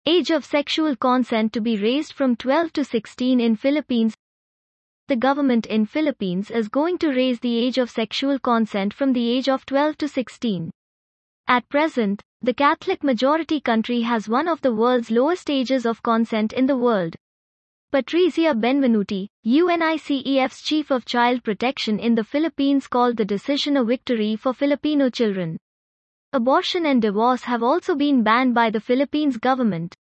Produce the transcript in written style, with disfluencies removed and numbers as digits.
Age of sexual consent to be raised from 12 to 16 in Philippines. The government in Philippines is going to raise the age of sexual consent from the age of 12 to 16. At present, the Catholic majority country has one of the world's lowest ages of consent in the world. Patricia Benvenuti, UNICEF's Chief of Child Protection in the Philippines, called the decision a victory for Filipino children. Abortion and divorce have also been banned by the Philippines government.